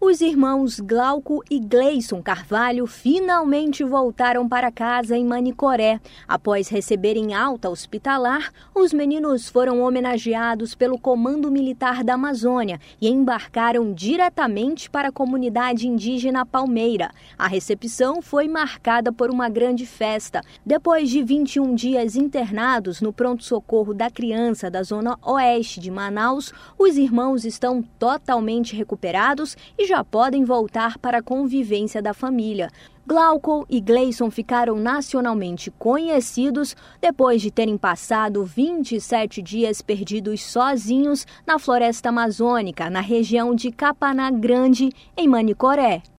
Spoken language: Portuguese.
Os irmãos Glauco e Gleison Carvalho finalmente voltaram para casa em Manicoré. Após receberem alta hospitalar, os meninos foram homenageados pelo Comando Militar da Amazônia e embarcaram diretamente para a comunidade indígena Palmeira. A recepção foi marcada por uma grande festa. Depois de 21 dias internados no pronto-socorro da criança da zona oeste de Manaus, os irmãos estão totalmente recuperados e já podem voltar para a convivência da família. Glauco e Gleison ficaram nacionalmente conhecidos depois de terem passado 27 dias perdidos sozinhos na floresta amazônica, na região de Capaná Grande, em Manicoré.